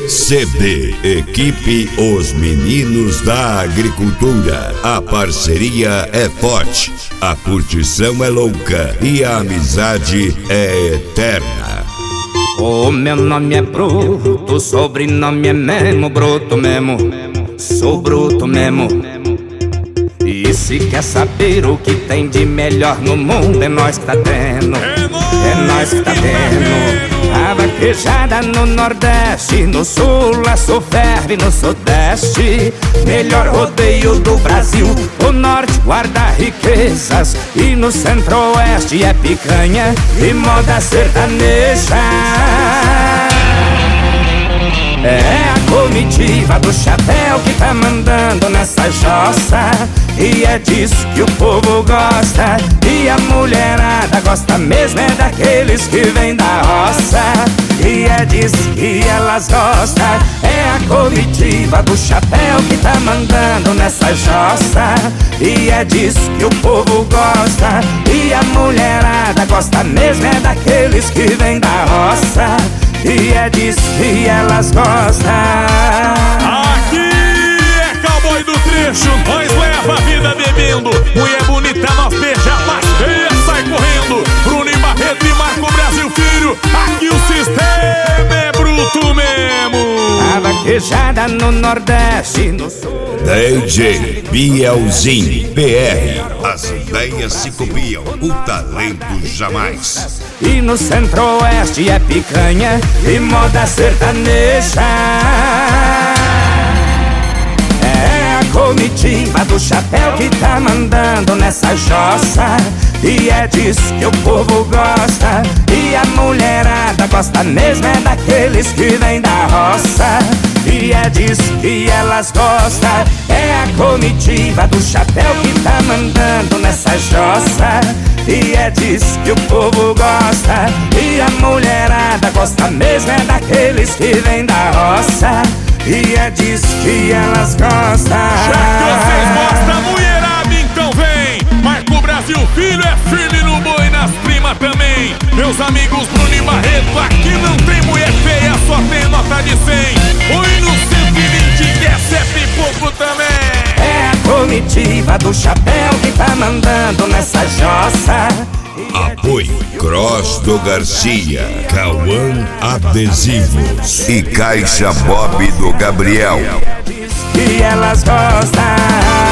CD, equipe Os Meninos da Agricultura. A parceria é forte, a curtição é louca e a amizade é eterna. O meu nome é Bruto, o sobrenome é Memo, Bruto mesmo, sou bruto mesmo. E se quer saber o que tem de melhor no mundo, é nós que tá tendo, é nós que tá tendo. A vaquejada no Nordeste, no Sul a ferve no Sudeste. Melhor rodeio do Brasil, o Norte guarda riquezas e no Centro-Oeste é picanha e moda sertaneja. É a comitiva do chapéu que tá mandando nessa jossa, e é disso que o povo gosta. E a mulherada gosta mesmo é daqueles que vêm da roça, e é disso que elas gostam. É a comitiva do chapéu que tá mandando nessa jossa, e é disso que o povo gosta. E a mulherada gosta mesmo é daqueles que vêm da roça, e é disso que elas gostam. Aqui é cowboy do trecho, nós leva a vida bebendo. Mulher bonita nós beija, mas feia sai correndo. Bruno e Barreto e Marco Brasil Filho, aqui o sistema é bruto mesmo. A vaquejada no Nordeste, no Sul. DJ Bielzinho PR. As ideias se copiam, o talento jamais. E no Centro-Oeste é picanha e moda sertaneja. É a comitiva do chapéu que tá mandando nessa jossa, e é disso que o povo gosta. E a mulherada gosta mesmo é daqueles que vêm da roça, e é disso que elas gostam. É a comitiva do chapéu que tá mandando nessa jossa, e é disso que o povo gosta. E a mulherada gosta mesmo é daqueles que vêm da roça, e é disso que elas gostam. Já que vocês gostam, mulherada, então vem. Marco Brasil Filho é firme no boi, nas primas também. Meus amigos Bruno e Barreto, aqui não tem mulher feia, só tem nota de 100. Oi no 120 que é sempre pouco também. É a comitiva do chapéu que tá mandando nessa jossa. Apoio Cross do Garcia, Cauã Adesivos e Caixa Bob do Gabriel. E elas gostam.